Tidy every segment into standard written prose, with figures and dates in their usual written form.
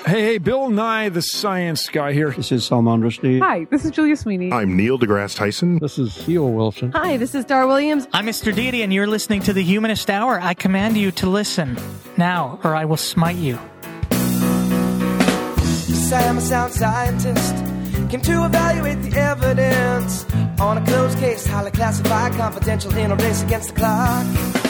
Hey, Bill Nye, the science guy here. This is Salman Rushdie. Hi, this is Julia Sweeney. I'm Neil deGrasse Tyson. This is Theo Wilson. Hi, this is Dar Williams. I'm Mr. Deity, and you're listening to The Humanist Hour. I command you to listen now, or I will smite you. Yes, I am a sound scientist. Came to evaluate the evidence on a closed case, highly classified, confidential, in a race against the clock.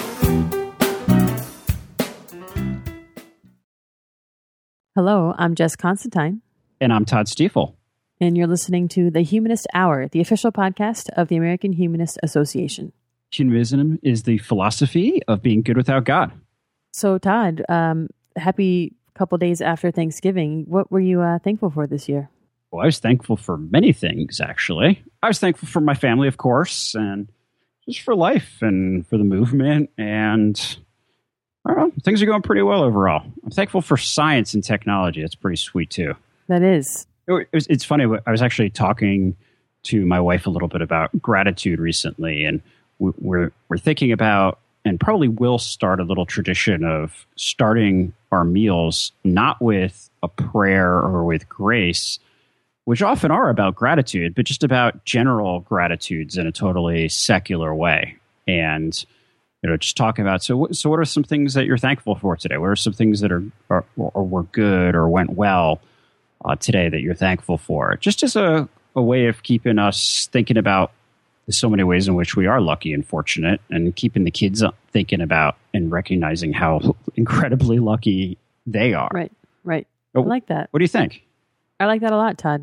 Hello, I'm Jess Constantine. And I'm Todd Stiefel. And you're listening to The Humanist Hour, the official podcast of the American Humanist Association. Humanism is the philosophy of being good without God. So, Todd, happy couple days after Thanksgiving. What were you thankful for this year? Well, I was thankful for many things, actually. I was thankful for my family, of course, and just for life and for the movement. And I don't know, things are going pretty well overall. I'm thankful for science and technology. That's pretty sweet, too. That is. It's funny. I was actually talking to my wife a little bit about gratitude recently, and we're thinking about, and probably will start a little tradition of starting our meals not with a prayer or with grace, which often are about gratitude, but just about general gratitudes in a totally secular way. And just talking about, so what are some things that you're thankful for today? What are some things that are were good or went well today that you're thankful for? Just as a way of keeping us thinking about so many ways in which we are lucky and fortunate, and keeping the kids thinking about and recognizing how incredibly lucky they are. Right. I like that. What do you think? I like that a lot, Todd.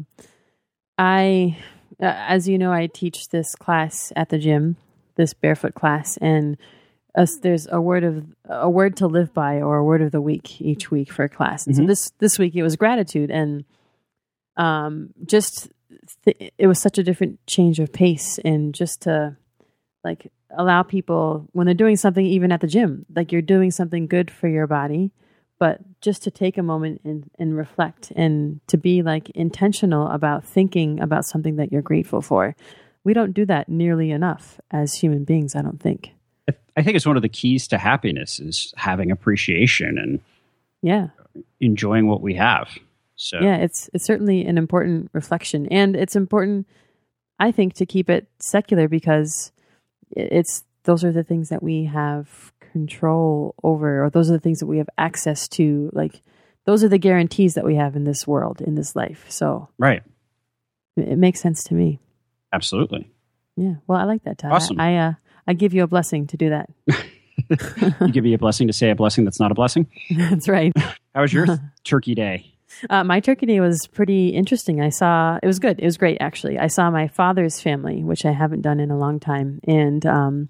As you know, I teach this class at the gym, this barefoot class, and there's a word to live by, or a word of the week each week for a class. And so this week it was gratitude, and it was such a different change of pace, and just to like allow people when they're doing something, even at the gym, like you're doing something good for your body, but just to take a moment and reflect, and to be like intentional about thinking about something that you're grateful for. We don't do that nearly enough as human beings, I don't think. I think it's one of the keys to happiness is having appreciation and enjoying what we have. So yeah, it's certainly an important reflection, and it's important, I think, to keep it secular, because those are the things that we have control over, or those are the things that we have access to. Like, those are the guarantees that we have in this world, in this life. So right, it makes sense to me. Absolutely. Yeah. Well, I like that, Todd. Awesome. I give you a blessing to do that. You give me a blessing to say a blessing that's not a blessing? That's right. How was your turkey day? My turkey day was pretty interesting. It was good. It was great, actually. I saw my father's family, which I haven't done in a long time. And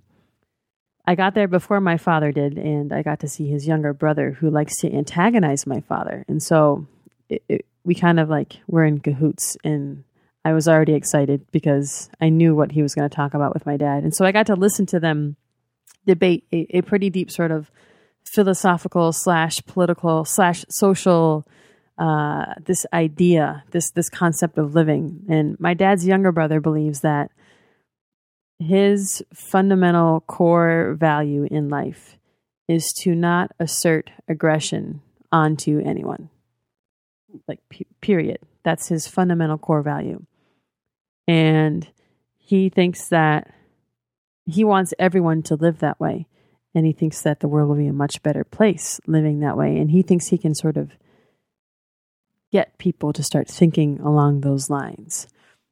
I got there before my father did, and I got to see his younger brother, who likes to antagonize my father. And so we kind of like were in cahoots, and I was already excited because I knew what he was going to talk about with my dad. And so I got to listen to them debate a pretty deep sort of philosophical / political / social this idea, this concept of living. And my dad's younger brother believes that his fundamental core value in life is to not assert aggression onto anyone. Like, period. That's his fundamental core value. And he thinks that he wants everyone to live that way. And he thinks that the world will be a much better place living that way. And he thinks he can sort of get people to start thinking along those lines.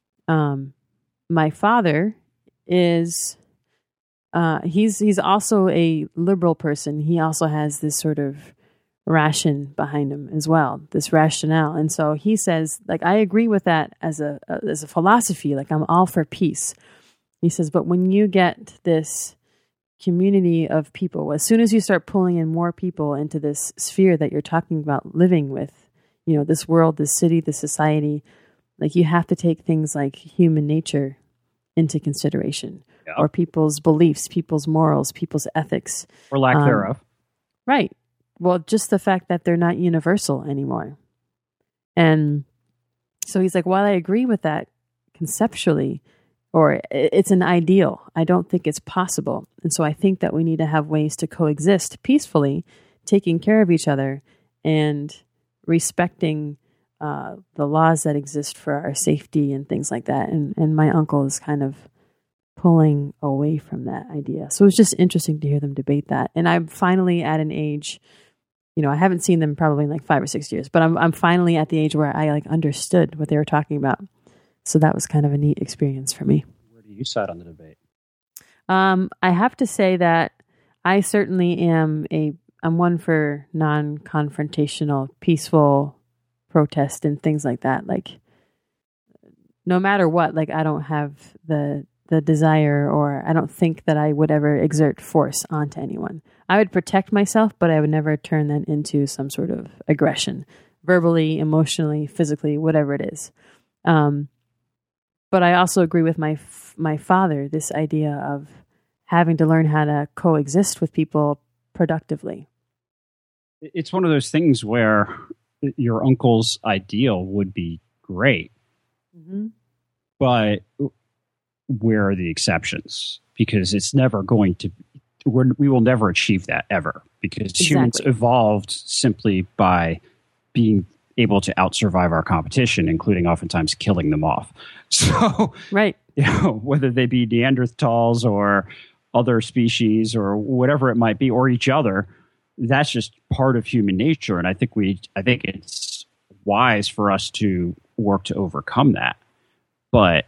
My father is, he's also a liberal person. He also has this sort of ration behind him as well, this rationale. And so he says, like, I agree with that as a philosophy, like I'm all for peace. He says, but when you get this community of people, as soon as you start pulling in more people into this sphere that you're talking about living with, this world, this city, this society, like you have to take things like human nature into consideration, or people's beliefs, people's morals, people's ethics. Or lack thereof. Right. Well, just the fact that they're not universal anymore. And so he's like, while I agree with that conceptually, or it's an ideal, I don't think it's possible. And so I think that we need to have ways to coexist peacefully, taking care of each other and respecting the laws that exist for our safety and things like that. And my uncle is kind of pulling away from that idea. So it was just interesting to hear them debate that. And I'm finally at an age, I haven't seen them probably in like 5 or 6 years, but I'm finally at the age where I like understood what they were talking about. So that was kind of a neat experience for me. Where do you side on the debate? I have to say that I certainly am I'm one for non-confrontational, peaceful protest and things like that. Like, no matter what, like I don't have the desire, or I don't think that I would ever exert force onto anyone. I would protect myself, but I would never turn that into some sort of aggression, verbally, emotionally, physically, whatever it is. But I also agree with my father, this idea of having to learn how to coexist with people productively. It's one of those things where your uncle's ideal would be great, but where are the exceptions? Because it's never going to, we will never achieve that ever, because humans evolved simply by being able to outsurvive our competition, including oftentimes killing them off. So, right. Whether they be Neanderthals or other species or whatever it might be, or each other, that's just part of human nature. And I think it's wise for us to work to overcome that. But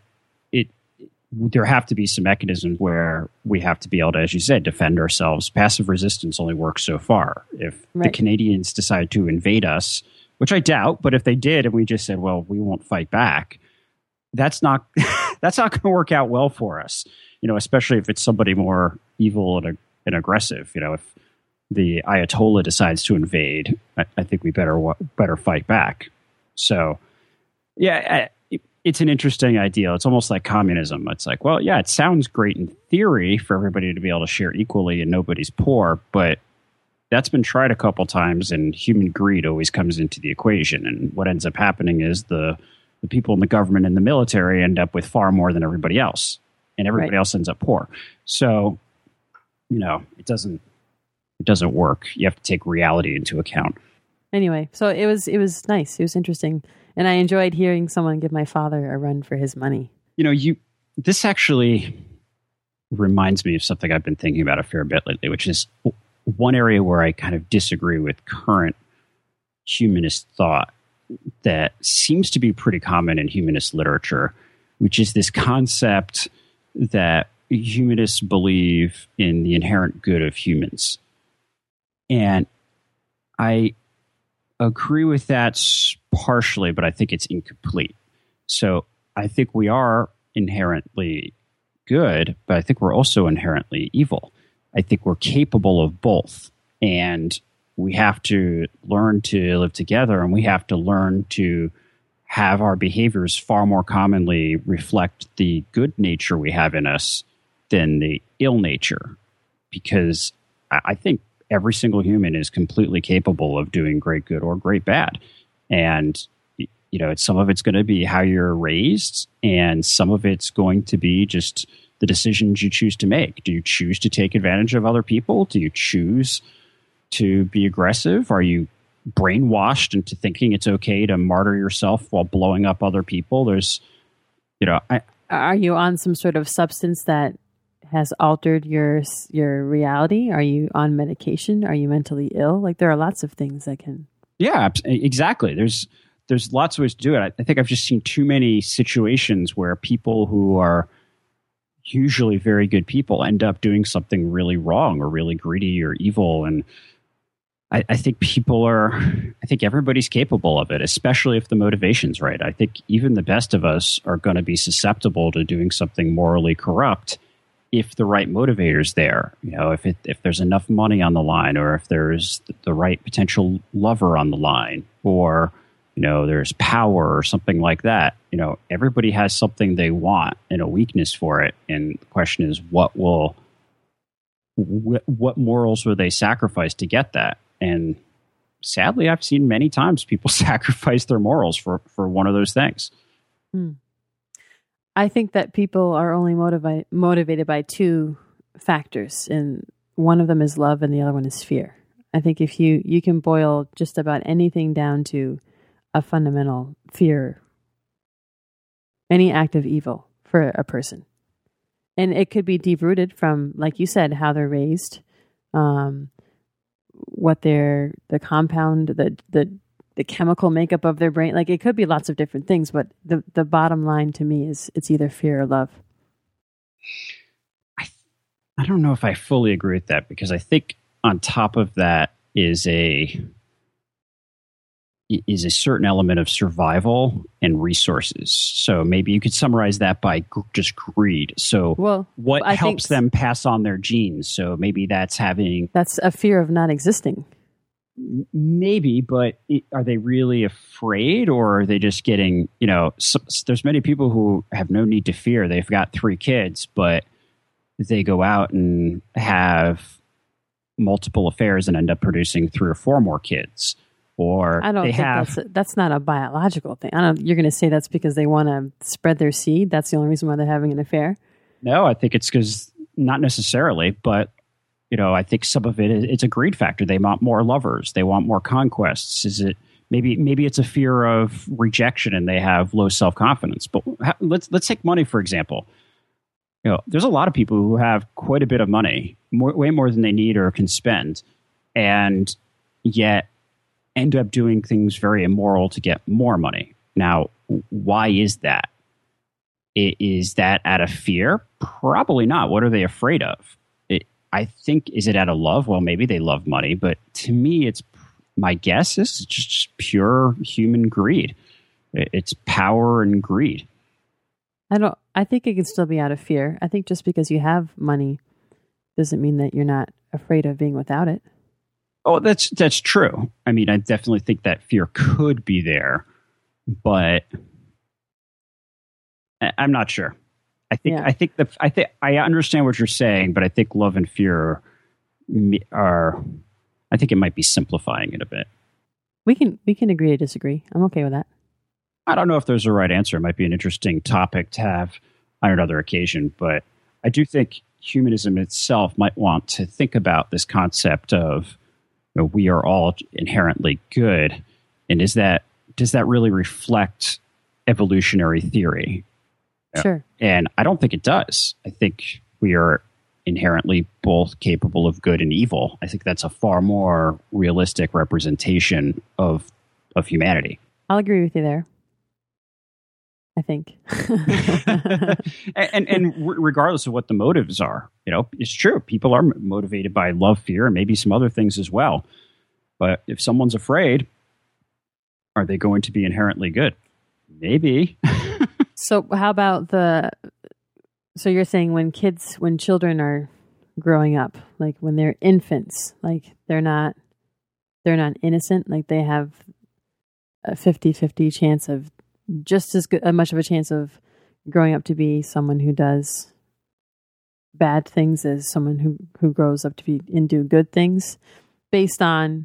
there have to be some mechanisms where we have to be able to, as you said, defend ourselves. Passive resistance only works so far. If the Canadians decide to invade us, which I doubt, but if they did and we just said, well, we won't fight back, that's not going to work out well for us. Especially if it's somebody more evil and aggressive. If the Ayatollah decides to invade, I think we better fight back. So, yeah, it's an interesting idea. It's almost like communism. It's like, well, yeah, it sounds great in theory for everybody to be able to share equally and nobody's poor, but that's been tried a couple times, and human greed always comes into the equation. And what ends up happening is the people in the government and the military end up with far more than everybody else, and everybody else ends up poor. So, it doesn't work. You have to take reality into account. Anyway, so it was nice. It was interesting. And I enjoyed hearing someone give my father a run for his money. This actually reminds me of something I've been thinking about a fair bit lately, which is one area where I kind of disagree with current humanist thought that seems to be pretty common in humanist literature, which is this concept that humanists believe in the inherent good of humans. And I agree with that partially, but I think it's incomplete. So I think we are inherently good, but I think we're also inherently evil. I think we're capable of both. And we have to learn to live together, and we have to learn to have our behaviors far more commonly reflect the good nature we have in us than the ill nature. Because I think every single human is completely capable of doing great good or great bad. And, some of it's going to be how you're raised, and some of it's going to be just the decisions you choose to make. Do you choose to take advantage of other people? Do you choose to be aggressive? Are you brainwashed into thinking it's okay to martyr yourself while blowing up other people? There's, are you on some sort of substance that has altered your reality? Are you on medication? Are you mentally ill? Like, there are lots of things that can. Yeah, exactly. There's lots of ways to do it. I think I've just seen too many situations where people who are usually very good people end up doing something really wrong or really greedy or evil. And I think I think everybody's capable of it, especially if the motivation's right. I think even the best of us are going to be susceptible to doing something morally corrupt if the right motivator's there. If there's enough money on the line, or if there's the right potential lover on the line, or there's power or something like that. Everybody has something they want and a weakness for it. And the question is, what morals will they sacrifice to get that? And sadly, I've seen many times people sacrifice their morals for one of those things. I think that people are only motivated by two factors, and one of them is love and the other one is fear. I think if you can boil just about anything down to a fundamental fear, any act of evil for a person. And it could be deep rooted from, like you said, how they're raised, what the compound, the chemical makeup of their brain. Like, it could be lots of different things, but the bottom line to me is it's either fear or love. I don't know if I fully agree with that, because I think on top of that is a certain element of survival and resources. So maybe you could summarize that by just greed. So what helps them pass on their genes? So maybe that's a fear of not existing. Maybe, but are they really afraid, or are they just getting, there's many people who have no need to fear. They've got 3 kids, but they go out and have multiple affairs and end up producing 3 or 4 more kids. Or I don't think that's not a biological thing. You're going to say that's because they want to spread their seed. That's the only reason why they're having an affair. No, I think it's because, not necessarily, but I think some of it's a greed factor. They want more lovers. They want more conquests. Is it maybe it's a fear of rejection and they have low self-confidence? But let's take money, for example. There's a lot of people who have quite a bit of money, way more than they need or can spend, and yet end up doing things very immoral to get more money. Now, why is that? Is that out of fear? Probably not. What are they afraid of? I think, is it out of love? Well, maybe they love money, but to me, my guess is just pure human greed. It's power and greed. I think it can still be out of fear. I think just because you have money doesn't mean that you're not afraid of being without it. Oh, that's true. I mean, I definitely think that fear could be there, but I'm not sure. I understand what you're saying, but I think love and fear I think it might be simplifying it a bit. We can agree to disagree. I'm okay with that. I don't know if there's a right answer. It might be an interesting topic to have on another occasion, but I do think humanism itself might want to think about this concept of we are all inherently good, and does that really reflect evolutionary theory? Sure. And I don't think it does. I think we are inherently both capable of good and evil. I think that's a far more realistic representation of humanity. I'll agree with you there. I think. and regardless of what the motives are, it's true. People are motivated by love, fear, and maybe some other things as well. But if someone's afraid, are they going to be inherently good? Maybe. So how about so you're saying when children are growing up, like when they're infants, like they're not innocent, like they have a 50-50 chance of just as much of a chance of growing up to be someone who does bad things as someone who grows up to be and do good things based on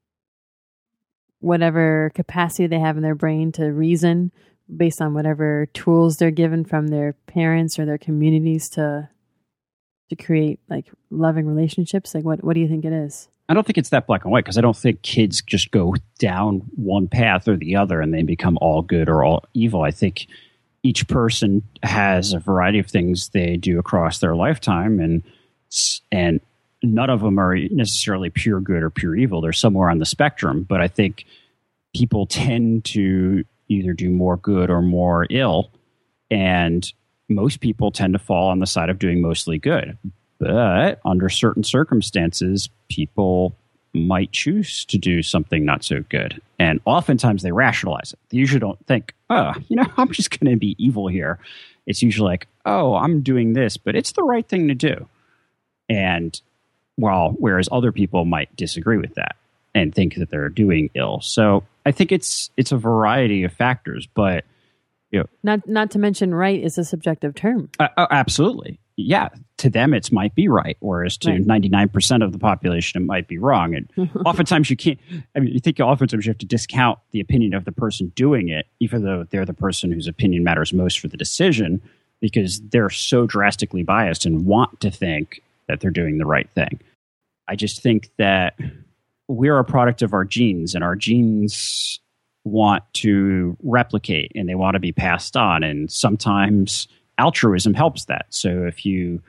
whatever capacity they have in their brain to reason, based on whatever tools they're given from their parents or their communities to create like loving relationships. Like what do you think it is? I don't think it's that black and white, because I don't think kids just go down one path or the other and they become all good or all evil. I think each person has a variety of things they do across their lifetime, and none of them are necessarily pure good or pure evil. They're somewhere on the spectrum, but I think people tend to either do more good or more ill, and most people tend to fall on the side of doing mostly good. But under certain circumstances, people might choose to do something not so good. And oftentimes they rationalize it. They usually don't think, I'm just going to be evil here. It's usually like, I'm doing this, but it's the right thing to do. And whereas other people might disagree with that and think that they're doing ill. So I think it's a variety of factors, but not to mention right is a subjective term. Absolutely. Yeah, to them it might be right, whereas to 99% of the population it might be wrong. And oftentimes you can't. You think oftentimes you have to discount the opinion of the person doing it, even though they're the person whose opinion matters most for the decision, because they're so drastically biased and want to think that they're doing the right thing. I just think that we're a product of our genes, and our genes want to replicate and they want to be passed on. And sometimes altruism helps that. So if you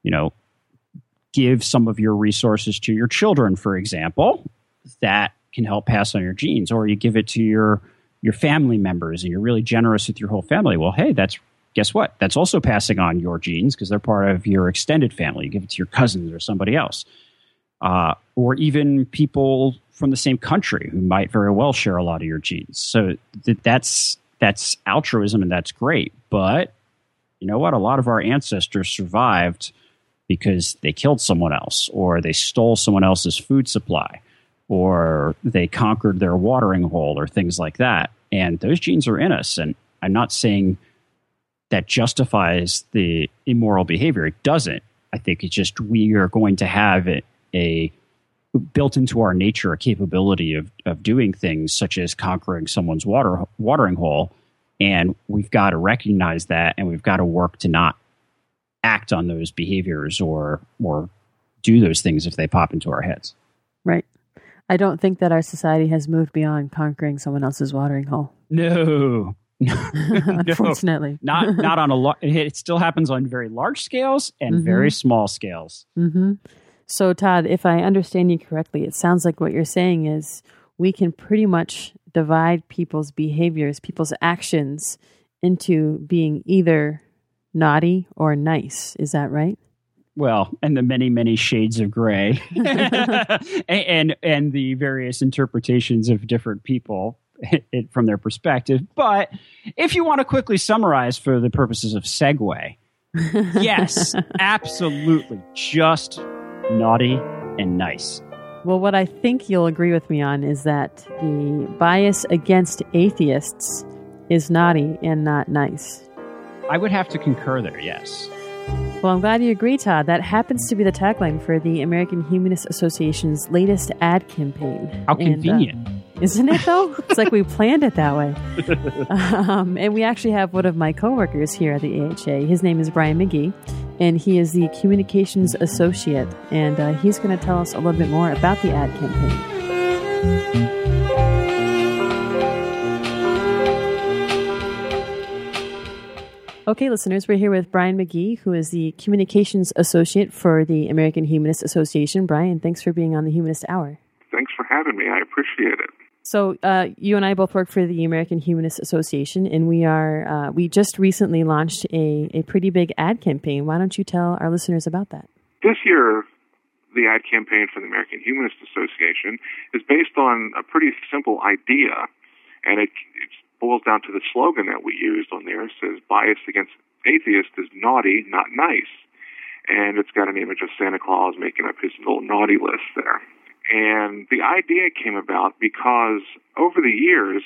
give some of your resources to your children, for example, that can help pass on your genes. Or you give it to your family members and you're really generous with your whole family. Well, hey, guess what? That's also passing on your genes because they're part of your extended family. You give it to your cousins or somebody else. Or even people from the same country who might very well share a lot of your genes. So that's altruism, and that's great. But you know what? A lot of our ancestors survived because they killed someone else, or they stole someone else's food supply, or they conquered their watering hole, or things like that. And those genes are in us. And I'm not saying that justifies the immoral behavior. It doesn't. I think it's just we are going to have a built into our nature a capability of doing things such as conquering someone's watering hole. And we've got to recognize that, and we've got to work to not act on those behaviors or do those things if they pop into our heads. Right. I don't think that our society has moved beyond conquering someone else's watering hole. No. Unfortunately. Not on a it still happens on very large scales and very small scales. Mm-hmm. So, Todd, if I understand you correctly, it sounds like what you're saying is we can pretty much divide people's behaviors, people's actions into being either naughty or nice. Is that right? Well, and the many, many shades of gray and the various interpretations of different people from their perspective. But if you want to quickly summarize for the purposes of segue, yes, absolutely. Just naughty and nice. Well, what I think you'll agree with me on is that the bias against atheists is naughty and not nice. I would have to concur there, yes. Well, I'm glad you agree, Todd. That happens to be the tagline for the American Humanist Association's latest ad campaign. How convenient. Isn't it, though? It's like we planned it that way. And we actually have one of my coworkers here at the AHA. His name is Brian McGee, and he is the Communications Associate. And he's going to tell us a little bit more about the ad campaign. Okay, listeners, we're here with Brian McGee, who is the Communications Associate for the American Humanist Association. Brian, thanks for being on the Humanist Hour. Thanks for having me. I appreciate it. So you and I both work for the American Humanist Association, and we just recently launched a pretty big ad campaign. Why don't you tell our listeners about that? This year, the ad campaign for the American Humanist Association is based on a pretty simple idea, and it boils down to the slogan that we used on there. It says, bias against atheists is naughty, not nice. And it's got an image of Santa Claus making up his little naughty list there. And the idea came about because over the years,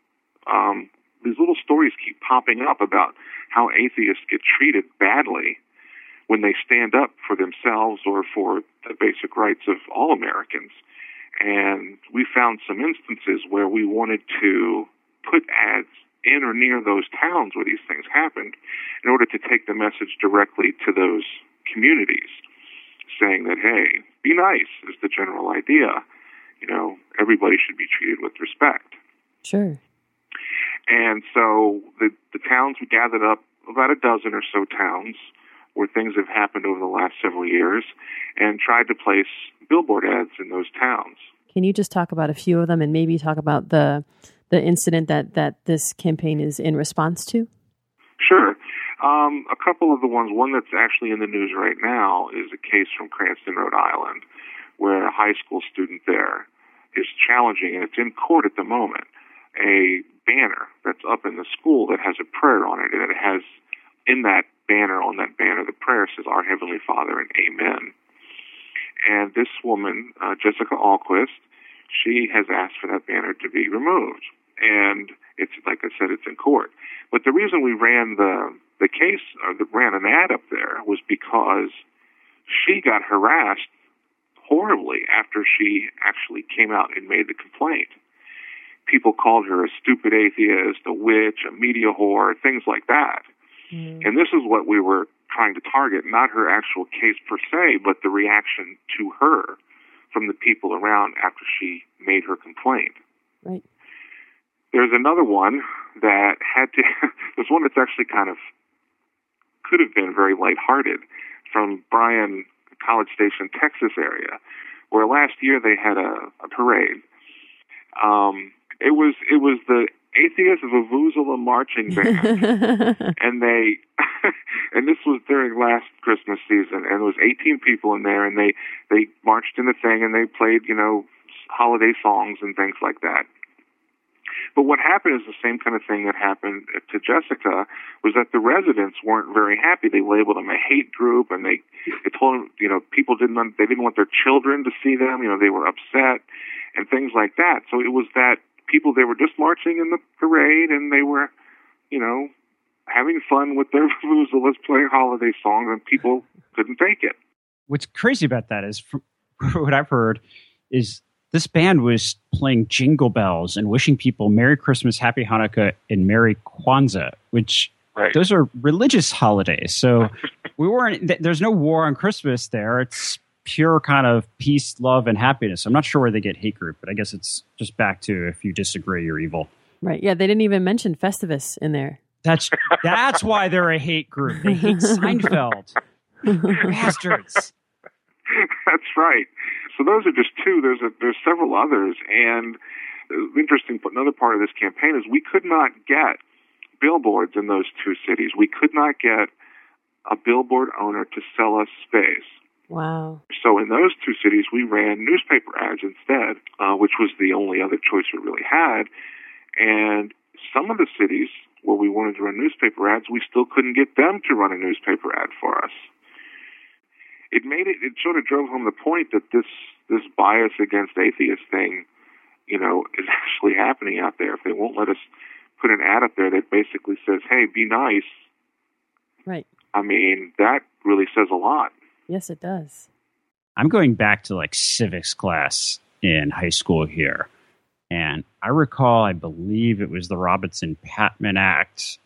these little stories keep popping up about how atheists get treated badly when they stand up for themselves or for the basic rights of all Americans. And we found some instances where we wanted to put ads in or near those towns where these things happened in order to take the message directly to those communities, saying that, hey, be nice is the general idea. You know, everybody should be treated with respect. Sure. And so the towns, we gathered up about a dozen or so towns where things have happened over the last several years and tried to place billboard ads in those towns. Can you just talk about a few of them and maybe talk about the incident that this campaign is in response to? Sure. A couple of the ones, one that's actually in the news right now is a case from Cranston, Rhode Island, where a high school student there is challenging, and it's in court at the moment, a banner that's up in the school that has a prayer on it, and it has on that banner, the prayer says, Our Heavenly Father and Amen. And this woman, Jessica Alquist, she has asked for that banner to be removed. And it's, like I said, it's in court. But the reason we ran the case, or ran an ad up there, was because she got harassed horribly after she actually came out and made the complaint. People called her a stupid atheist, a witch, a media whore, things like that. Mm. And this is what we were trying to target, not her actual case per se, but the reaction to her from the people around after she made her complaint. Right. There's another one that had to, there's one that's actually kind of, could have been very lighthearted, from Bryan, College Station, Texas area, where last year they had a parade. It was the Atheist Vuvuzela Marching Band, and they, and this was during last Christmas season, and there was 18 people in there, and they marched in the thing, and they played, holiday songs and things like that. But what happened is the same kind of thing that happened to Jessica, was that the residents weren't very happy. They labeled them a hate group, and they told them, people didn't want their children to see them. They were upset and things like that. So it was that people, they were just marching in the parade, and they were, having fun with their vuvuzelas, playing holiday songs, and people couldn't take it. What's crazy about that is, from what I've heard, is this band was playing Jingle Bells and wishing people Merry Christmas, Happy Hanukkah, and Merry Kwanzaa, which those are religious holidays. So there's no war on Christmas there. It's pure kind of peace, love, and happiness. I'm not sure where they get hate group, but I guess it's just back to, if you disagree, you're evil. Right. Yeah, they didn't even mention Festivus in there. That's why they're a hate group. They hate Seinfeld. Bastards. That's right. So those are just two. There's several others, and interesting. Another part of this campaign is we could not get billboards in those two cities. We could not get a billboard owner to sell us space. Wow. So in those two cities, we ran newspaper ads instead, which was the only other choice we really had. And some of the cities where we wanted to run newspaper ads, we still couldn't get them to run a newspaper ad for us. It sort of drove home the point that this bias against atheists thing, is actually happening out there. If they won't let us put an ad up there that basically says, hey, be nice. Right. I mean, that really says a lot. Yes, it does. I'm going back to civics class in high school here. And I recall, I believe it was the Robinson-Patman Act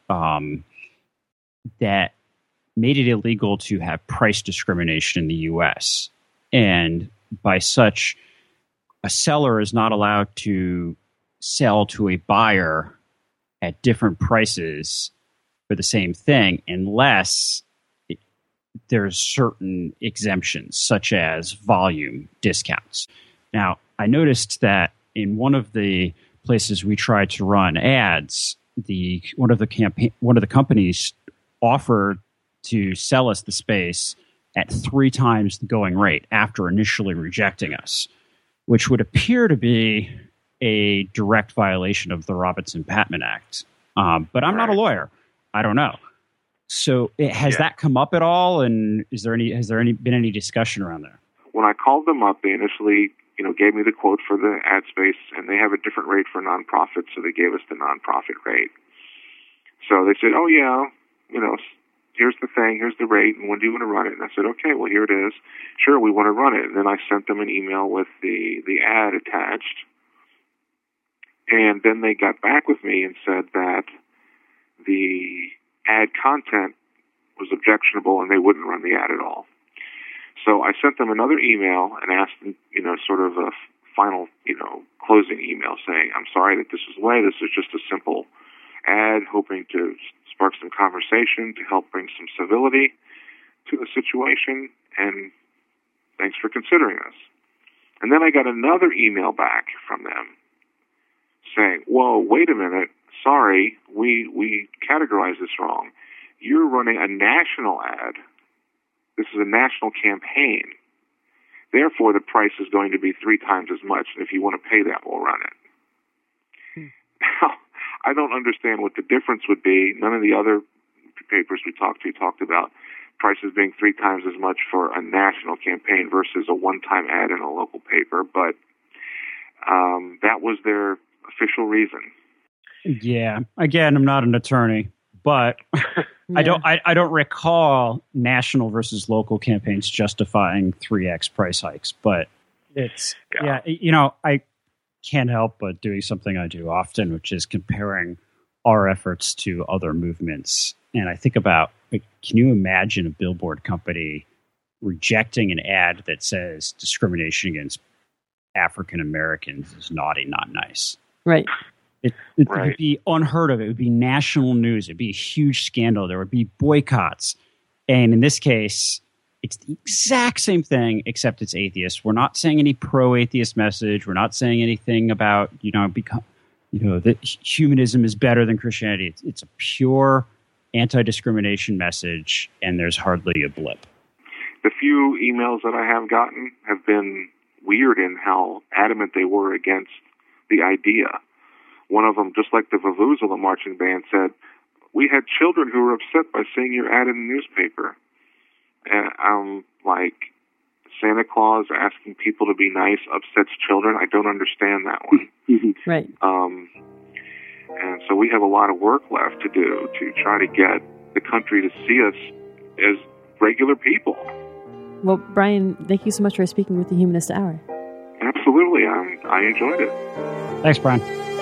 that made it illegal to have price discrimination in the U.S. And by such, a seller is not allowed to sell to a buyer at different prices for the same thing unless there's certain exemptions, such as volume discounts. Now, I noticed that in one of the places we tried to run ads, one of the companies offered to sell us the space at 3 times the going rate after initially rejecting us, which would appear to be a direct violation of the Robinson-Patman Act. But I'm not a lawyer. I don't know. So has that come up at all? And has there been any discussion around there? When I called them up, they initially, gave me the quote for the ad space, and they have a different rate for nonprofits, so they gave us the nonprofit rate. So they said, oh yeah, here's the thing, here's the rate, and when do you want to run it? And I said, okay, well, here it is. Sure, we want to run it. And then I sent them an email with the ad attached. And then they got back with me and said that the ad content was objectionable and they wouldn't run the ad at all. So I sent them another email and asked them, sort of a final, closing email saying, I'm sorry that this is the way. This is just a simple ad, hoping to spark some conversation to help bring some civility to the situation, and thanks for considering us. And then I got another email back from them saying, whoa, wait a minute, sorry, we categorized this wrong. You're running a national ad. This is a national campaign. Therefore, the price is going to be 3 times as much, and if you want to pay that, we'll run it. Now, I don't understand what the difference would be. None of the other papers we talked about prices being 3 times as much for a national campaign versus a one-time ad in a local paper, but that was their official reason. Yeah. Again, I'm not an attorney, but I don't recall national versus local campaigns justifying 3x price hikes, but it's I can't help but doing something I do often, which is comparing our efforts to other movements. And I think about, can you imagine a billboard company rejecting an ad that says discrimination against African Americans is naughty, not nice. Right. It would be unheard of. It would be national news. It would be a huge scandal. There would be boycotts. And in this case, it's the exact same thing, except it's atheist. We're not saying any pro-atheist message. We're not saying anything about, that humanism is better than Christianity. It's a pure anti-discrimination message, and there's hardly a blip. The few emails that I have gotten have been weird in how adamant they were against the idea. One of them, just like the Vuvuzela marching band, said, "We had children who were upset by seeing your ad in the newspaper." And I'm like, Santa Claus asking people to be nice upsets children? I don't understand that one. Right. And so we have a lot of work left to do to try to get the country to see us as regular people. Well, Brian, thank you so much for speaking with the Humanist Hour. Absolutely. I enjoyed it. Thanks, Brian.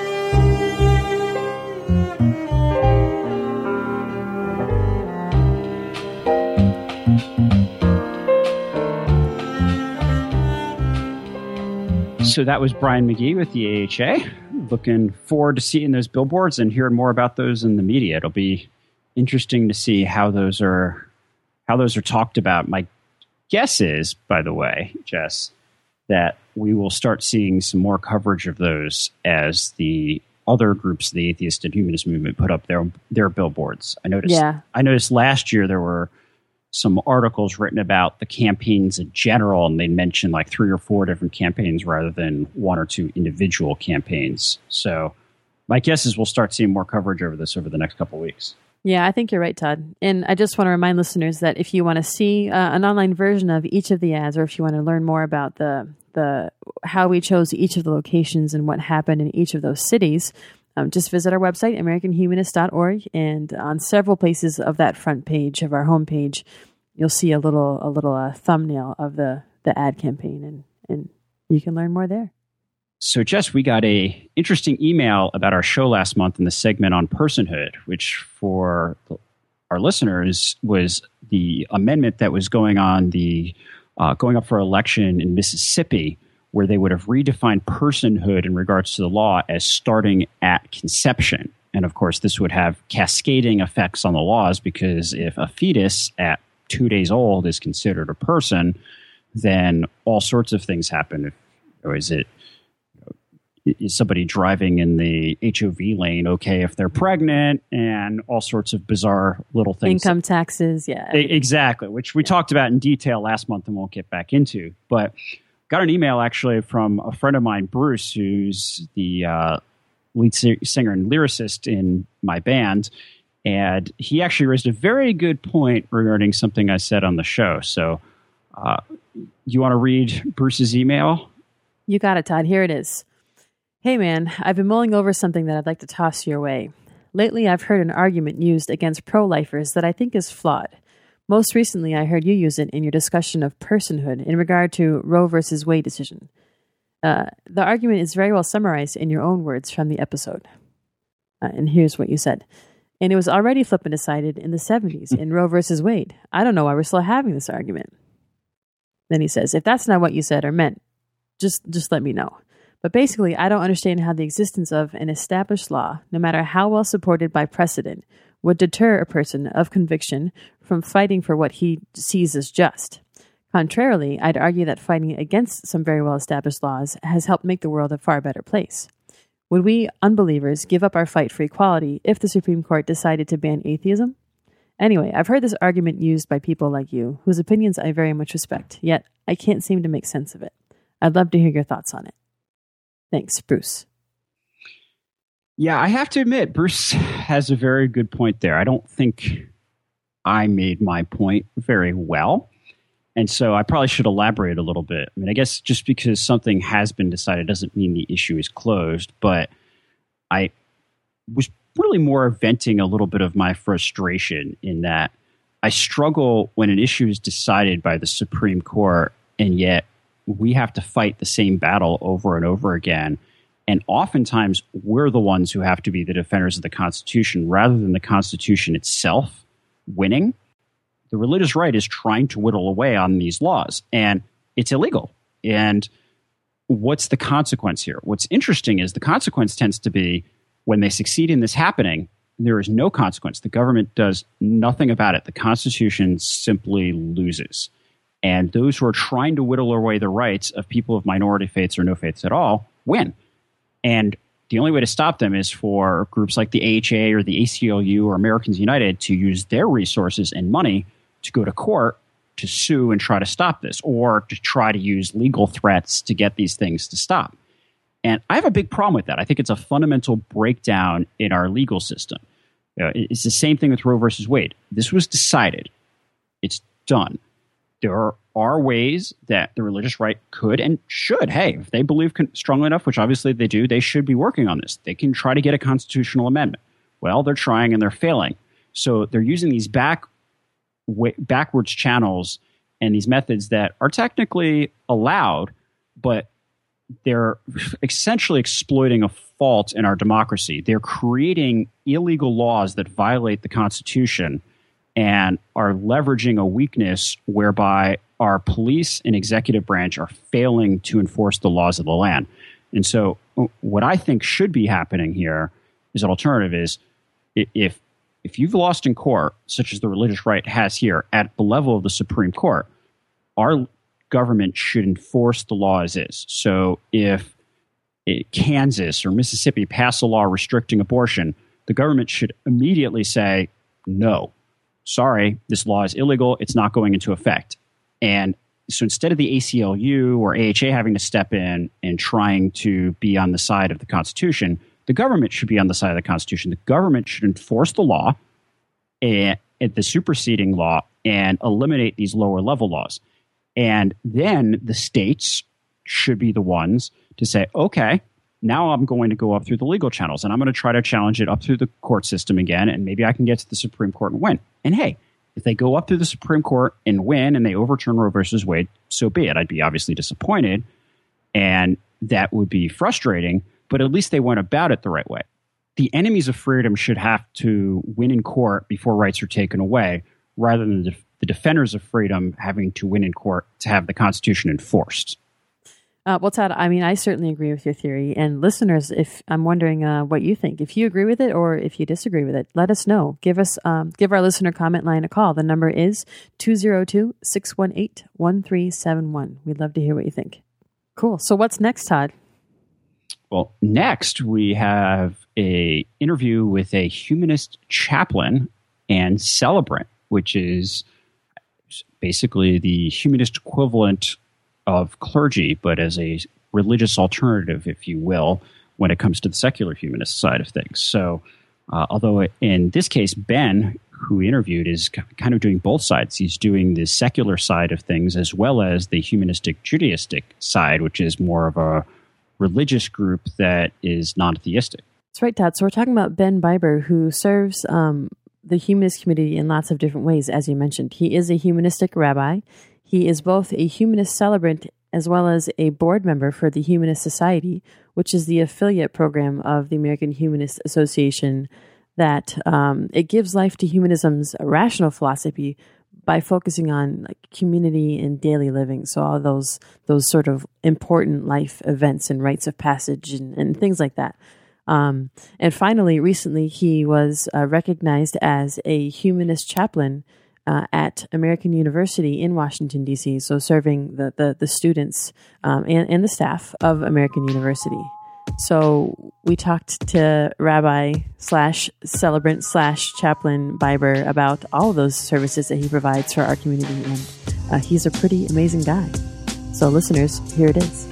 So that was Brian McGee with the AHA. Looking forward to seeing those billboards and hearing more about those in the media. It'll be interesting to see how those are talked about. My guess is, by the way, Jess, that we will start seeing some more coverage of those as the other groups of the atheist and humanist movement put up their billboards. I noticed last year there were some articles written about the campaigns in general, and they mentioned like 3 or 4 different campaigns rather than 1 or 2 individual campaigns. So my guess is we'll start seeing more coverage over this over the next couple of weeks. Yeah, I think you're right, Todd. And I just want to remind listeners that if you want to see an online version of each of the ads, or if you want to learn more about the how we chose each of the locations and what happened in each of those cities, just visit our website, AmericanHumanist.org, and on several places of that front page of our homepage, you'll see a little thumbnail of the ad campaign, and you can learn more there. So, Jess, we got a interesting email about our show last month in the segment on personhood, which for our listeners was the amendment that was going up for election in Mississippi, where they would have redefined personhood in regards to the law as starting at conception. And of course, this would have cascading effects on the laws, because if a fetus at 2 days old is considered a person, then all sorts of things happen. Is somebody driving in the HOV lane okay if they're pregnant, and all sorts of bizarre little things. Income taxes, yeah. Exactly, which we talked about in detail last month and won't get back into. But got an email actually from a friend of mine, Bruce, who's the lead singer and lyricist in my band. And he actually raised a very good point regarding something I said on the show. So you want to read Bruce's email? You got it, Todd. Here it is. Hey, man, I've been mulling over something that I'd like to toss your way. Lately, I've heard an argument used against pro-lifers that I think is flawed. Most recently, I heard you use it in your discussion of personhood in regard to Roe versus Wade decision. The argument is very well summarized in your own words from the episode. And here's what you said. And it was already flipped and decided in the 70s in Roe versus Wade. I don't know why we're still having this argument. Then he says, if that's not what you said or meant, just let me know. But basically, I don't understand how the existence of an established law, no matter how well supported by precedent, would deter a person of conviction from fighting for what he sees as just. Contrarily, I'd argue that fighting against some very well-established laws has helped make the world a far better place. Would we unbelievers give up our fight for equality if the Supreme Court decided to ban atheism? Anyway, I've heard this argument used by people like you, whose opinions I very much respect, yet I can't seem to make sense of it. I'd love to hear your thoughts on it. Thanks, Bruce. Yeah, I have to admit, Bruce has a very good point there. I don't think I made my point very well. And so I probably should elaborate a little bit. I mean, I guess just because something has been decided doesn't mean the issue is closed. But I was really more venting a little bit of my frustration in that I struggle when an issue is decided by the Supreme Court, and yet we have to fight the same battle over and over again. And oftentimes we're the ones who have to be the defenders of the Constitution rather than the Constitution itself winning. The religious right is trying to whittle away on these laws, and it's illegal. And what's the consequence here? What's interesting is the consequence tends to be when they succeed in this happening, there is no consequence. The government does nothing about it. The Constitution simply loses. And those who are trying to whittle away the rights of people of minority faiths or no faiths at all win. And the only way to stop them is for groups like the AHA or the ACLU or Americans United to use their resources and money to go to court to sue and try to stop this, or to try to use legal threats to get these things to stop. And I have a big problem with that. I think it's a fundamental breakdown in our legal system. It's the same thing with Roe versus Wade. This was decided. It's done. There are ways that the religious right could and should, hey, if they believe strongly enough, which obviously they do, they should be working on this. They can try to get a constitutional amendment. Well, they're trying and they're failing. So they're using these backwards channels and these methods that are technically allowed, but they're essentially exploiting a fault in our democracy. They're creating illegal laws that violate the Constitution and are leveraging a weakness whereby our police and executive branch are failing to enforce the laws of the land. And so what I think should be happening here is an alternative is if you've lost in court, such as the religious right has here at the level of the Supreme Court, our government should enforce the law as is. So if Kansas or Mississippi pass a law restricting abortion, the government should immediately say, no, sorry, this law is illegal. It's not going into effect. And so instead of the ACLU or AHA having to step in and trying to be on the side of the Constitution, the government should be on the side of the Constitution. The government should enforce the law, the superseding law, and eliminate these lower level laws. And then the states should be the ones to say, okay, now I'm going to go up through the legal channels and I'm going to try to challenge it up through the court system again. And maybe I can get to the Supreme Court and win. And hey, if they go up through the Supreme Court and win and they overturn Roe versus Wade, so be it. I'd be obviously disappointed and that would be frustrating, but at least they went about it the right way. The enemies of freedom should have to win in court before rights are taken away, rather than the defenders of freedom having to win in court to have the Constitution enforced. Well, Todd, I mean, I certainly agree with your theory. And listeners, if I'm wondering what you think, if you agree with it or if you disagree with it, let us know. Give our listener comment line a call. The number is 202-618-1371. We'd love to hear what you think. Cool. So what's next, Todd? Well, next we have a interview with a humanist chaplain and celebrant, which is basically the humanist equivalent of clergy, but as a religious alternative, if you will, when it comes to the secular humanist side of things. So although in this case, Ben, who we interviewed, is kind of doing both sides. He's doing the secular side of things as well as the humanistic Judaistic side, which is more of a religious group that is non-theistic. That's right, Todd. So we're talking about Ben Biber, who serves the humanist community in lots of different ways, as you mentioned. He is a humanistic rabbi. He is both a humanist celebrant as well as a board member for the Humanist Society, which is the affiliate program of the American Humanist Association that it gives life to humanism's rational philosophy by focusing on like community and daily living. So all those sort of important life events and rites of passage and things like that. And finally, recently, he was recognized as a humanist chaplain at American University in Washington, D.C., so serving the students and the staff of American University. So we talked to Rabbi/celebrant/chaplain Biber about all of those services that he provides for our community, and he's a pretty amazing guy. So listeners, here it is.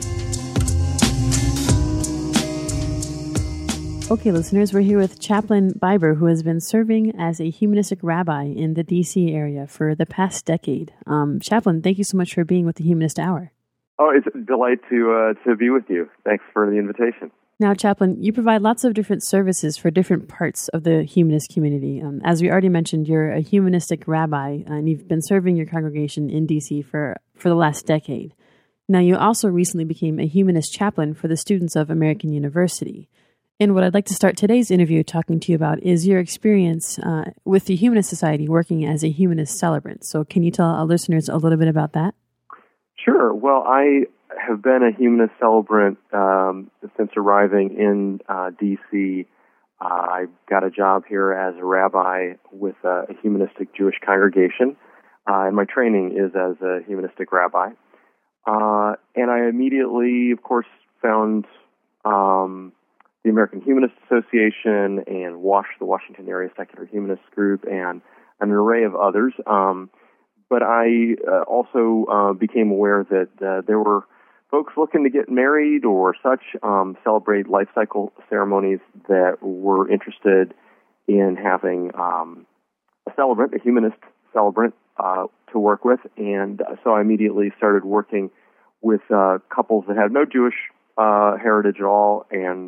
Okay, listeners, we're here with Chaplain Biber, who has been serving as a humanistic rabbi in the D.C. area for the past decade. Chaplain, thank you so much for being with the Humanist Hour. Oh, it's a delight to be with you. Thanks for the invitation. Now, Chaplain, you provide lots of different services for different parts of the humanist community. As we already mentioned, you're a humanistic rabbi, and you've been serving your congregation in D.C. for the last decade. Now, you also recently became a humanist chaplain for the students of American University. And what I'd like to start today's interview talking to you about is your experience with the Humanist Society working as a humanist celebrant. So can you tell our listeners a little bit about that? Sure. Well, I have been a humanist celebrant since arriving in D.C. I got a job here as a rabbi with a humanistic Jewish congregation, and my training is as a humanistic rabbi. And I immediately, of course, found the American Humanist Association and WASH, the Washington Area Secular Humanist Group, and an array of others. But I also became aware that there were folks looking to get married or such, celebrate life cycle ceremonies that were interested in having a celebrant, a humanist celebrant, to work with. And so I immediately started working with couples that had no Jewish heritage at all. And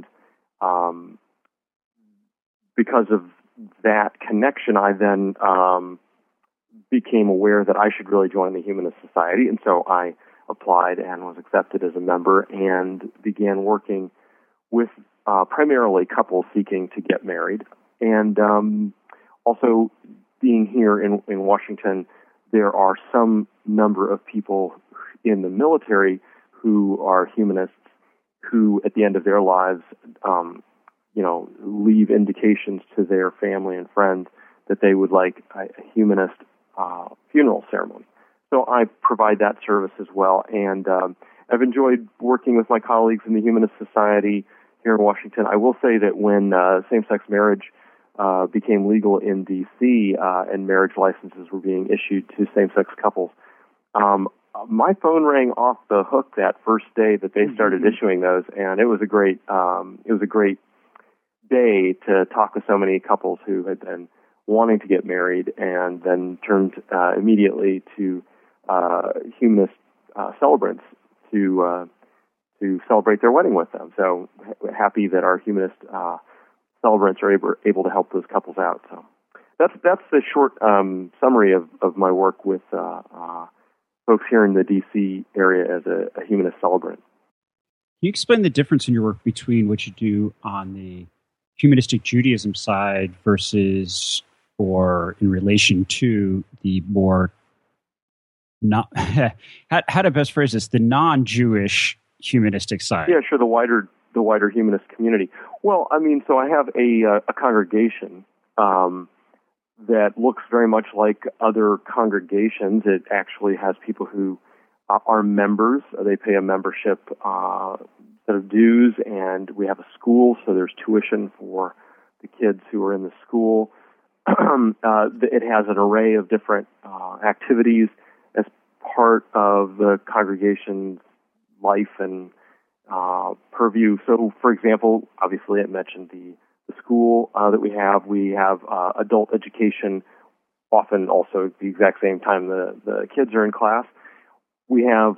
because of that connection, I then became aware that I should really join the Humanist Society. And so I applied and was accepted as a member and began working with primarily couples seeking to get married. And also being here in Washington, there are some number of people in the military who are humanists who, at the end of their lives, leave indications to their family and friends that they would like a humanist funeral ceremony. So I provide that service as well, and I've enjoyed working with my colleagues in the Humanist Society here in Washington. I will say that when same-sex marriage became legal in D.C. And marriage licenses were being issued to same-sex couples, my phone rang off the hook that first day that they started issuing those, and it was a great day to talk with so many couples who had been wanting to get married and then turned immediately to humanist celebrants to celebrate their wedding with them. So happy that our humanist celebrants are able to help those couples out. So that's the short summary of my work with folks here in the D.C. area as a humanist celebrant. Can you explain the difference in your work between what you do on the humanistic Judaism side versus, or in relation to, the more not how to best phrase this, the non-Jewish humanistic side? Yeah, sure. The wider humanist community. Well, I mean, so I have a congregation that looks very much like other congregations. It actually has people who are members. They pay a membership set of dues, and we have a school, so there's tuition for the kids who are in the school. It has an array of different activities as part of the congregation's life and purview. So, for example, obviously I mentioned the school that we have. We have adult education, often also at the exact same time the kids are in class. We have,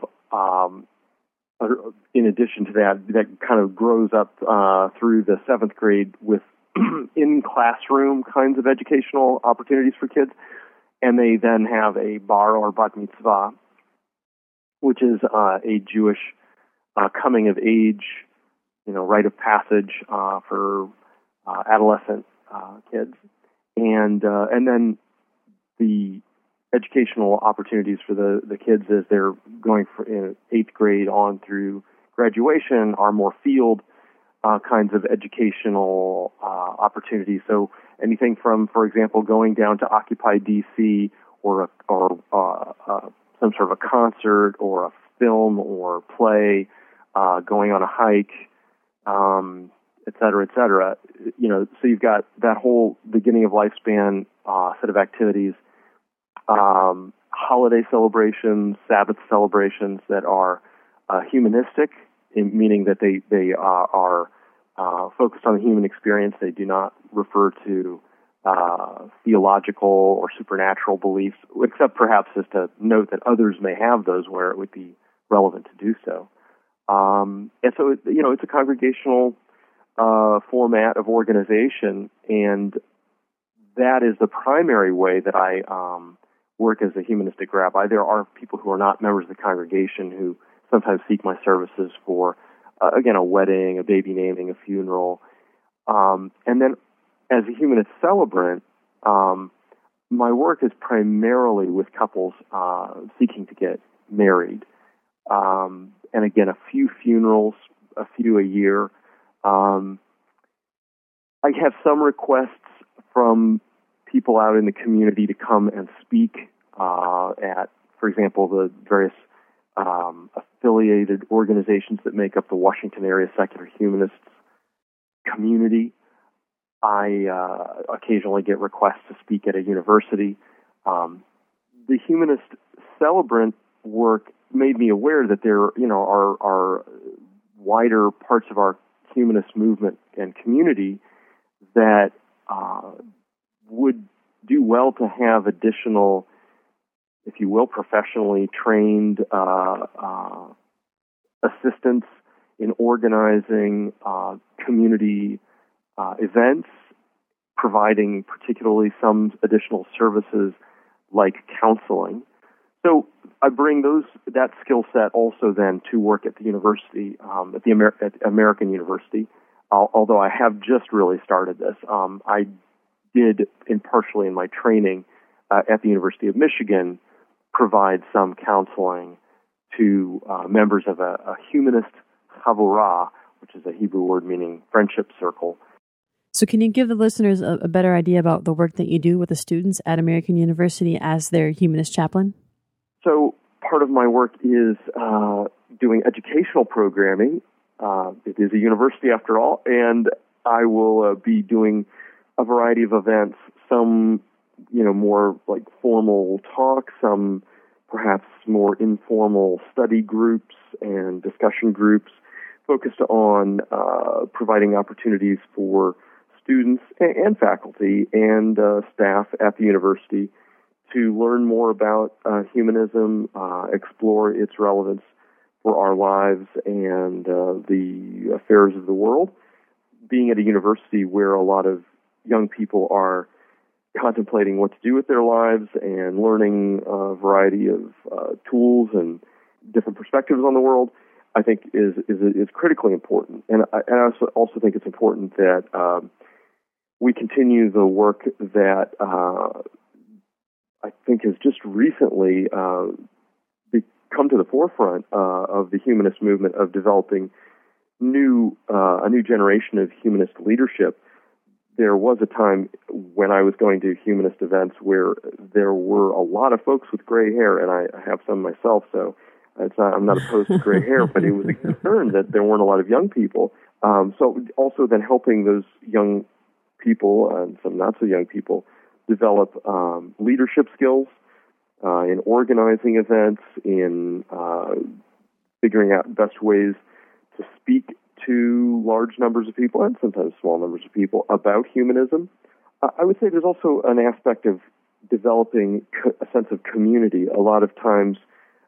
in addition to that kind of grows up through the 7th grade with in-classroom kinds of educational opportunities for kids. And they then have a bar or bat mitzvah, which is a Jewish coming of age, rite of passage for adolescent kids. And then the educational opportunities for the kids as they're going in 8th grade on through graduation are more field kinds of educational opportunities. So anything from, for example, going down to Occupy DC or some sort of a concert or a film or play, going on a hike, et cetera, et cetera. So you've got that whole beginning of lifespan set of activities, holiday celebrations, Sabbath celebrations that are humanistic, meaning that they are focused on the human experience. They do not refer to theological or supernatural beliefs, except perhaps just to note that others may have those where it would be relevant to do so. And so, it's a congregational format of organization, and that is the primary way that I work as a humanistic rabbi. There are people who are not members of the congregation who sometimes seek my services for, again, a wedding, a baby naming, a funeral. And then as a humanist celebrant, my work is primarily with couples seeking to get married. and again, a few funerals, a few a year. I have some requests from people out in the community to come and speak at, for example, the various affiliated organizations that make up the Washington area secular humanists community. I occasionally get requests to speak at a university. The humanist celebrant work made me aware that there, are wider parts of our humanist movement and community that would do well to have additional, if you will, professionally trained assistance in organizing community events, providing particularly some additional services like counseling. So I bring that skill set also then to work at the university, at American University. Although I have just really started this, I did, partially in my training at the University of Michigan, provide some counseling to members of a humanist chavurah, which is a Hebrew word meaning friendship circle. So can you give the listeners a better idea about the work that you do with the students at American University as their humanist chaplain? So part of my work is doing educational programming. It is a university after all, and I will be doing a variety of events, some, more like formal talks, some perhaps more informal study groups and discussion groups focused on providing opportunities for students and faculty and staff at the university to learn more about humanism, explore its relevance for our lives and the affairs of the world. Being at a university where a lot of young people are contemplating what to do with their lives and learning a variety of tools and different perspectives on the world, I think is critically important. And I also think it's important that we continue the work that I think has just recently come to the forefront of the humanist movement of developing a new generation of humanist leadership. There was a time when I was going to humanist events where there were a lot of folks with gray hair, and I have some myself, so I'm not opposed to gray hair, but it was a concern that there weren't a lot of young people. So also then helping those young people and some not so young people develop leadership skills in organizing events, in figuring out best ways to speak to large numbers of people and sometimes small numbers of people about humanism. I would say there's also an aspect of developing a sense of community. A lot of times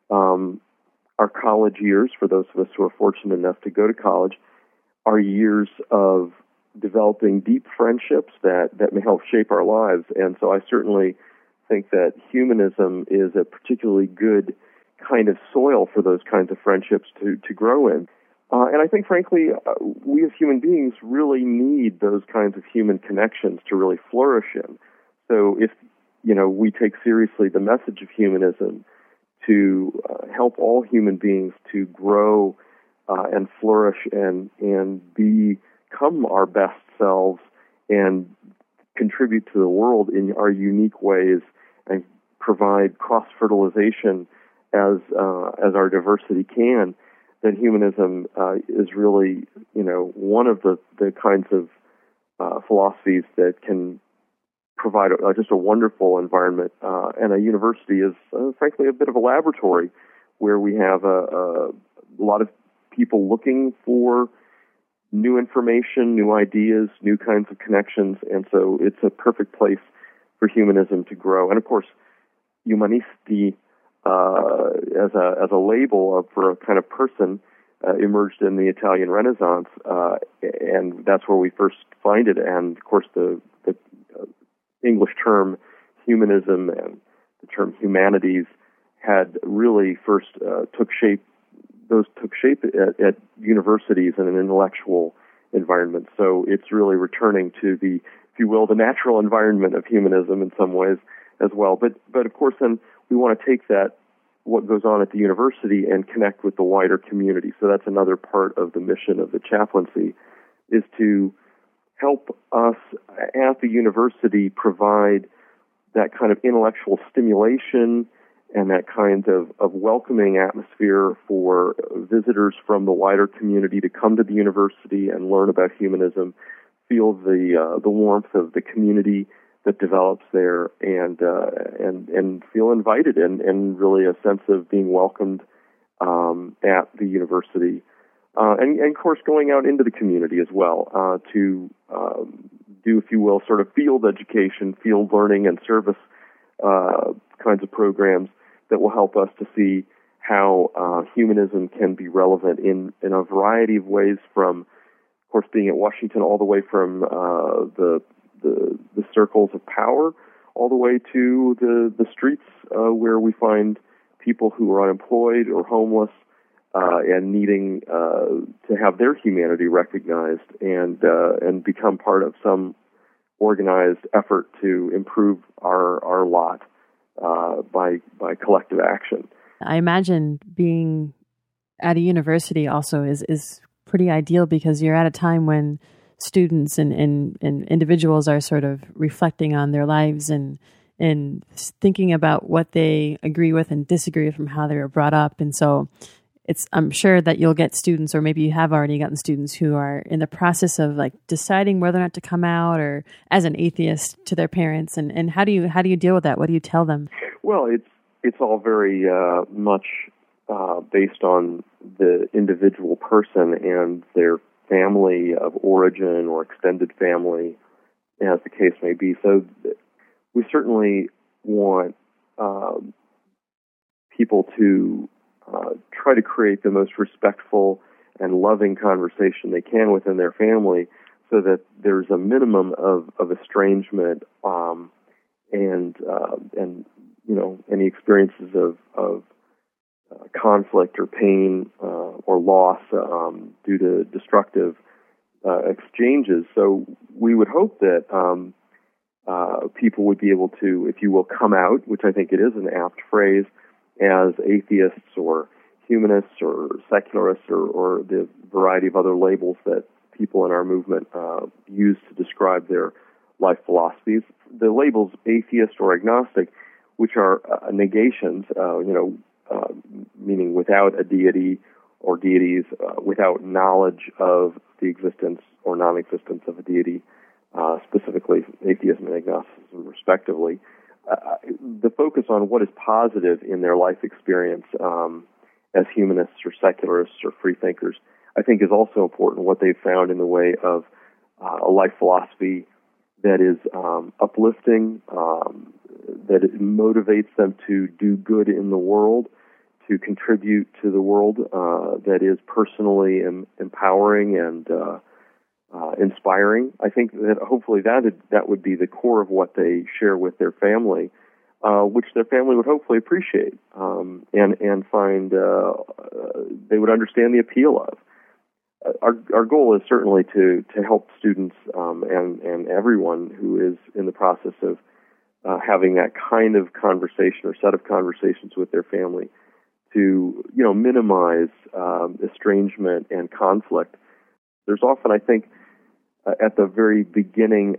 our college years, for those of us who are fortunate enough to go to college, are years of developing deep friendships that may help shape our lives. And so I certainly think that humanism is a particularly good kind of soil for those kinds of friendships to grow in. And I think, frankly, we as human beings really need those kinds of human connections to really flourish in. So if, we take seriously the message of humanism to help all human beings to grow and flourish and become our best selves and contribute to the world in our unique ways and provide cross-fertilization as our diversity can, then humanism is really, one of the kinds of philosophies that can provide just a wonderful environment. And a university is, frankly, a bit of a laboratory where we have a lot of people looking for new information, new ideas, new kinds of connections, and so it's a perfect place for humanism to grow. And of course, humanisti as a label for a kind of person emerged in the Italian Renaissance, and that's where we first find it. And of course, the English term humanism and the term humanities had really first took shape at universities and an intellectual environment. So it's really returning to the, if you will, the natural environment of humanism in some ways as well. But of course, then we want to take that what goes on at the university and connect with the wider community. So that's another part of the mission of the chaplaincy, is to help us at the university provide that kind of intellectual stimulation and that kind of welcoming atmosphere for visitors from the wider community to come to the university and learn about humanism, feel the warmth of the community that develops there, and feel invited and really a sense of being welcomed at the university, and of course going out into the community as well to do, if you will, sort of field education, field learning, and service kinds of programs that will help us to see how humanism can be relevant in a variety of ways, from, of course, being at Washington all the way from the circles of power all the way to the streets where we find people who are unemployed or homeless and needing to have their humanity recognized and become part of some organized effort to improve our lot by collective action. I imagine being at a university also is pretty ideal, because you're at a time when students and individuals are sort of reflecting on their lives and thinking about what they agree with and disagree with from how they were brought up. And so I'm sure that you'll get students, or maybe you have already gotten students, who are in the process of like deciding whether or not to come out or as an atheist to their parents. And how do you deal with that? What do you tell them? Well, it's all very much based on the individual person and their family of origin or extended family, as the case may be. So we certainly want people to try to create the most respectful and loving conversation they can within their family, so that there's a minimum of estrangement and any experiences of conflict or pain or loss due to destructive exchanges. So we would hope that people would be able to, if you will, come out, which I think it is an apt phrase, as atheists or humanists or secularists or the variety of other labels that people in our movement use to describe their life philosophies. The labels atheist or agnostic, which are negations, meaning without a deity or deities, without knowledge of the existence or non-existence of a deity, specifically atheism and agnosticism, respectively. The focus on what is positive in their life experience as humanists or secularists or freethinkers, I think, is also important. What they've found in the way of a life philosophy that is uplifting, that it motivates them to do good in the world, to contribute to the world, that is personally empowering and inspiring. I think that hopefully that would be the core of what they share with their family, which their family would hopefully appreciate and find they would understand the appeal of. Our goal is certainly to help students and everyone who is in the process of having that kind of conversation or set of conversations with their family to minimize estrangement and conflict. There's often, I think, at the very beginning,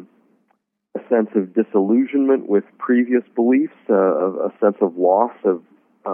a sense of disillusionment with previous beliefs, a sense of loss of,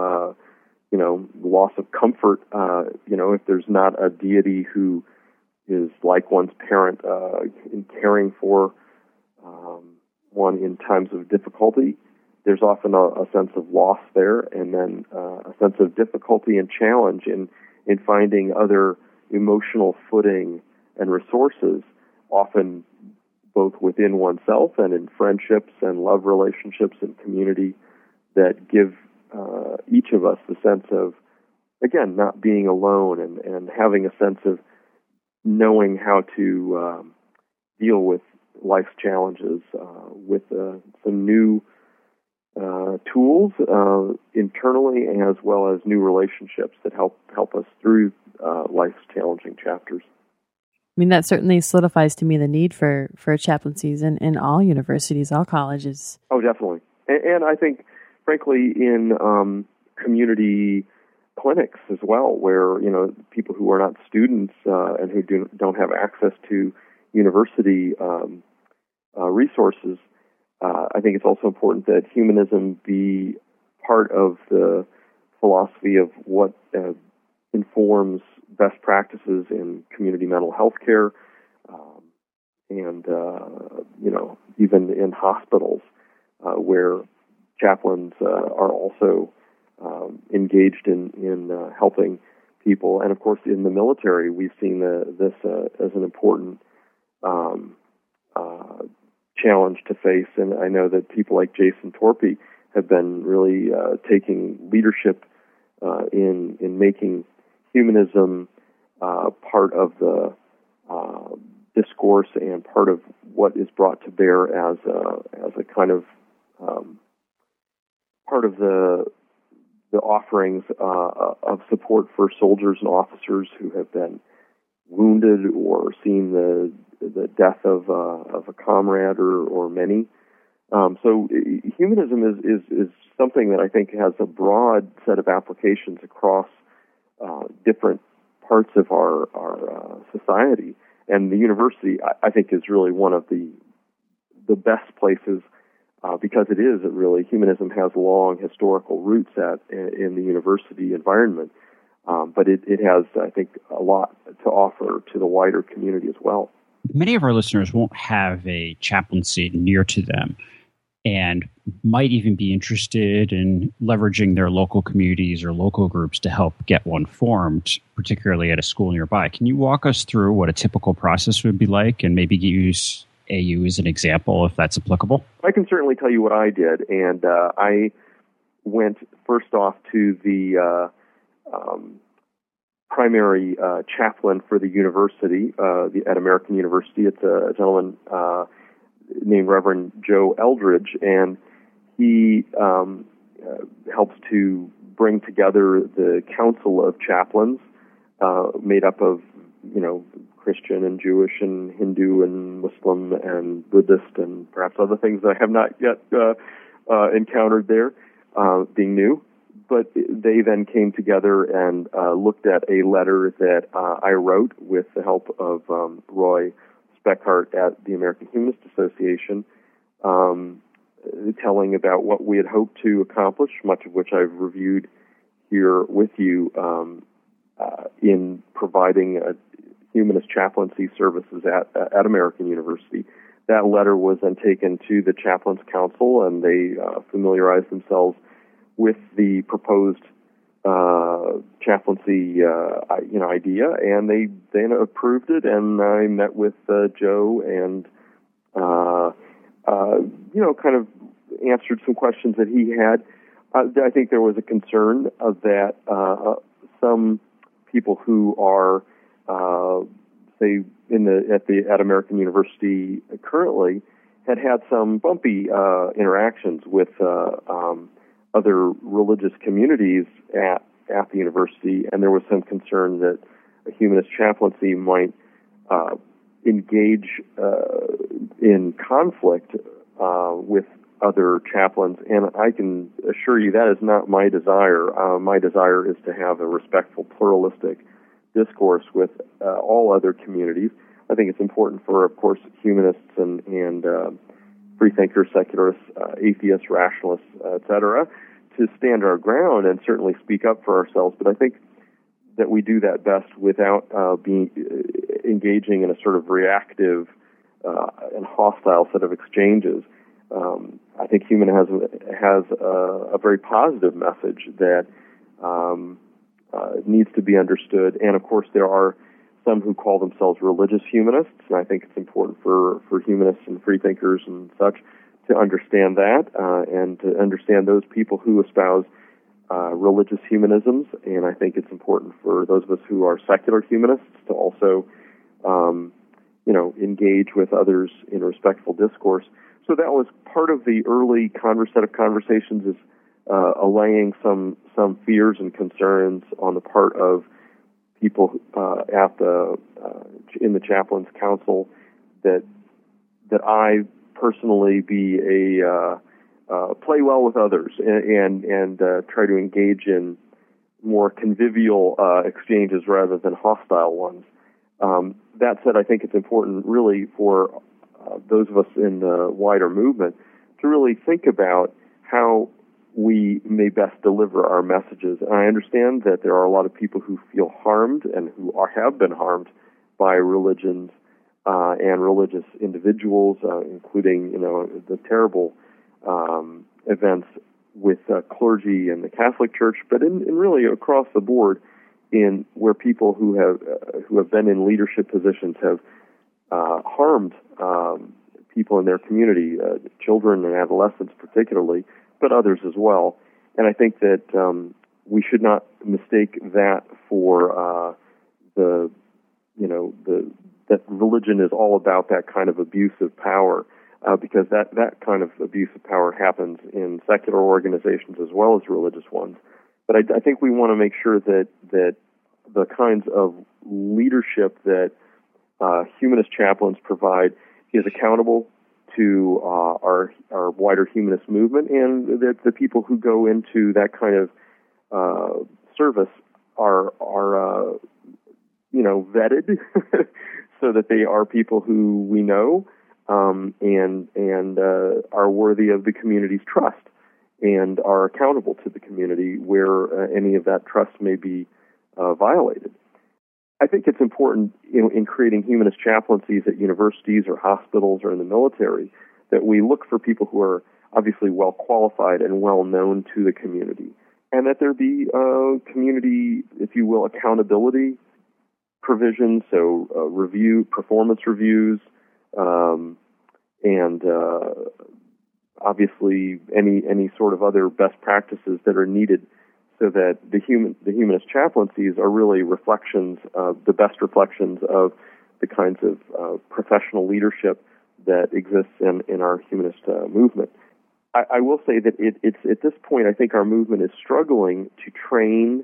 loss of comfort. If there's not a deity who is like one's parent in caring for one in times of difficulty, there's often a sense of loss there, and then a sense of difficulty and challenge in finding other emotional footing and resources, often both within oneself and in friendships and love relationships and community, that give each of us the sense of, again, not being alone and having a sense of knowing how to deal with life's challenges with some new tools internally, as well as new relationships that help us through life's challenging chapters. I mean, that certainly solidifies to me the need for chaplaincies in all universities, all colleges. Oh, definitely. And I think, frankly, in community clinics as well, where people who are not students and who don't have access to university resources. I think it's also important that humanism be part of the philosophy of what informs best practices in community mental health care, and even in hospitals where chaplains are also engaged in helping people. And of course, in the military, we've seen this as an important challenge to face. And I know that people like Jason Torpey have been really taking leadership in making humanism part of the discourse and part of what is brought to bear as a kind of part of the offerings of support for soldiers and officers who have been wounded or seen the death of a comrade or many. So humanism is something that I think has a broad set of applications across different parts of our society. And the university, I think, is really one of the best places because humanism has long historical roots in the university environment. But it has, I think, a lot to offer to the wider community as well. Many of our listeners won't have a chaplaincy near to them and might even be interested in leveraging their local communities or local groups to help get one formed, particularly at a school nearby. Can you walk us through what a typical process would be like and maybe use AU as an example if that's applicable? I can certainly tell you what I did. And I went first off to the primary chaplain for the university at American University. It's a gentleman named Reverend Joe Eldridge, and he helps to bring together the Council of Chaplains, made up of Christian and Jewish and Hindu and Muslim and Buddhist and perhaps other things that I have not yet encountered there, being new. But they then came together and looked at a letter that I wrote with the help of Roy Speckhart at the American Humanist Association, telling about what we had hoped to accomplish, much of which I've reviewed here with you in providing humanist chaplaincy services at American University. That letter was then taken to the Chaplains Council, and they familiarized themselves with the proposed chaplaincy idea, and they then approved it. And I met with Joe and kind of answered some questions that he had. I think there was a concern that some people who are say at American University currently had some bumpy interactions with other religious communities at the university, and there was some concern that a humanist chaplaincy might engage in conflict with other chaplains. And I can assure you that is not my desire. My desire is to have a respectful, pluralistic discourse with all other communities. I think it's important for, of course, humanists and freethinkers, secularists, atheists, rationalists, etc., to stand our ground and certainly speak up for ourselves. But I think that we do that best without engaging in a sort of reactive and hostile set of exchanges. I think Human has a very positive message that needs to be understood. And of course, there are some who call themselves religious humanists, and I think it's important for humanists and freethinkers and such to understand that and to understand those people who espouse religious humanisms. And I think it's important for those of us who are secular humanists to also, engage with others in respectful discourse. So that was part of the early set of conversations, is allaying some fears and concerns on the part of people in the Chaplains Council that I personally be play well with others and try to engage in more convivial exchanges rather than hostile ones. That said, I think it's important really for those of us in the wider movement to really think about how we may best deliver our messages. And I understand that there are a lot of people who feel harmed and who have been harmed by religions and religious individuals, including the terrible events with clergy in the Catholic Church, but in really across the board, in where people who have been in leadership positions have harmed people in their community, children and adolescents particularly, but others as well. And I think that we should not mistake that for that religion is all about that kind of abuse of power, because that kind of abuse of power happens in secular organizations as well as religious ones. But I think we want to make sure that the kinds of leadership that humanist chaplains provide is accountable to our wider humanist movement, and that the people who go into that kind of service are vetted so that they are people who we know and are worthy of the community's trust and are accountable to the community where any of that trust may be violated. I think it's important in creating humanist chaplaincies at universities or hospitals or in the military that we look for people who are obviously well qualified and well known to the community, and that there be community, if you will, accountability provisions, so performance reviews, and obviously any sort of other best practices that are needed, so that the humanist chaplaincies are really the best reflections of the kinds of professional leadership that exists in our humanist movement. I will say that it's at this point, I think our movement is struggling to train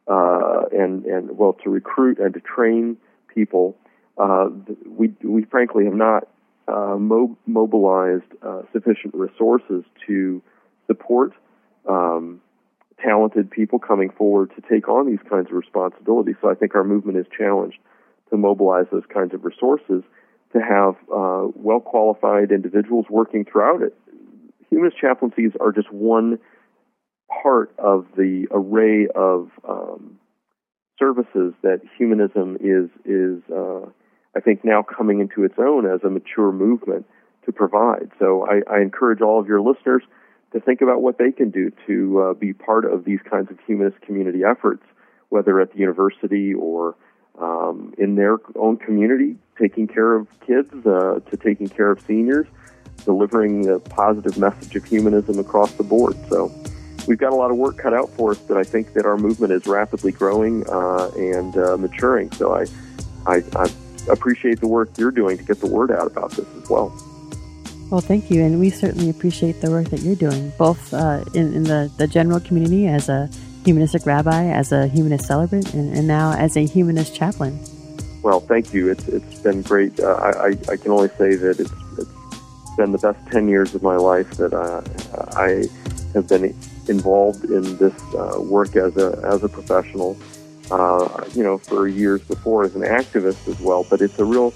to recruit and to train people. We frankly have not mobilized sufficient resources to support talented people coming forward to take on these kinds of responsibilities. So I think our movement is challenged to mobilize those kinds of resources to have well-qualified individuals working throughout it. Humanist chaplaincies are just one part of the array of services that humanism is I think now coming into its own as a mature movement to provide. So I encourage all of your listeners to think about what they can do to be part of these kinds of humanist community efforts, whether at the university or in their own community, taking care of kids, to taking care of seniors, delivering the positive message of humanism across the board. So we've got a lot of work cut out for us, but I think that our movement is rapidly growing and maturing. So I appreciate the work you're doing to get the word out about this as well. Well, thank you, and we certainly appreciate the work that you're doing, both in the general community as a humanistic rabbi, as a humanist celebrant, and now as a humanist chaplain. Well, thank you. It's been great. I can only say that it's been the best 10 years of my life that I have been involved in this work as a professional. For years before as an activist as well. But it's a real,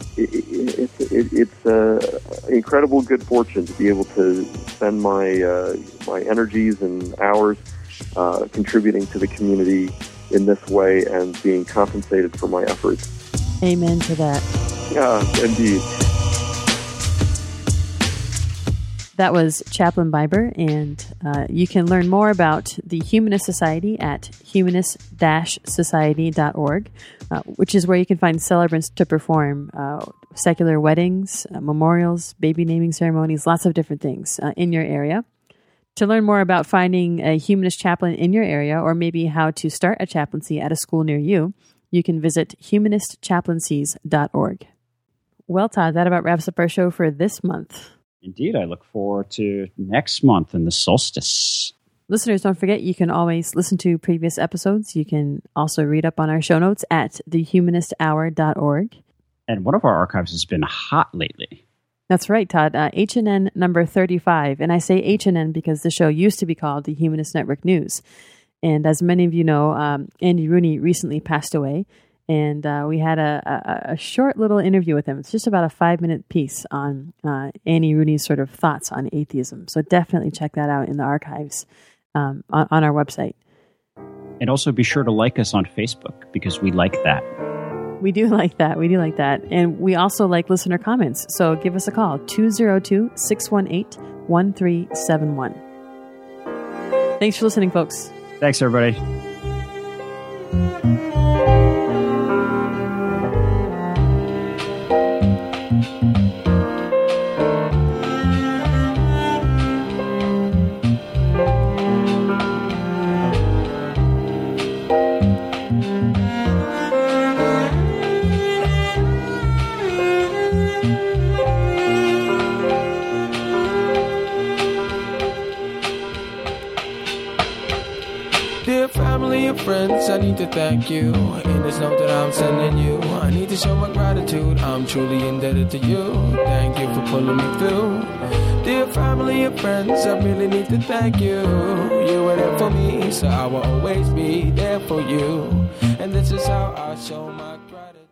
it's incredible good fortune to be able to spend my my energies and hours contributing to the community in this way and being compensated for my efforts. Amen to that. Yeah, indeed. That was Chaplain Biber, and you can learn more about the Humanist Society at humanist-society.org, which is where you can find celebrants to perform secular weddings, memorials, baby naming ceremonies, lots of different things in your area. To learn more about finding a humanist chaplain in your area, or maybe how to start a chaplaincy at a school near you, you can visit humanistchaplaincies.org. Well, Todd, that about wraps up our show for this month. Indeed, I look forward to next month and the solstice. Listeners, don't forget, you can always listen to previous episodes. You can also read up on our show notes at thehumanisthour.org. And one of our archives has been hot lately. That's right, Todd. HNN number 35. And I say HNN because the show used to be called the Humanist Network News. And as many of you know, Andy Rooney recently passed away. And we had a short little interview with him. It's just about a 5-minute piece on Andy Rooney's sort of thoughts on atheism. So definitely check that out in the archives on our website. And also be sure to like us on Facebook because we like that. We do like that. We do like that. And we also like listener comments. So give us a call, 202-618-1371. Thanks for listening, folks. Thanks, everybody. Friends, I need to thank you. In this note that I'm sending you, I need to show my gratitude. I'm truly indebted to you. Thank you for pulling me through. Dear family and friends, I really need to thank you. You were there for me, so I will always be there for you. And this is how I show my gratitude.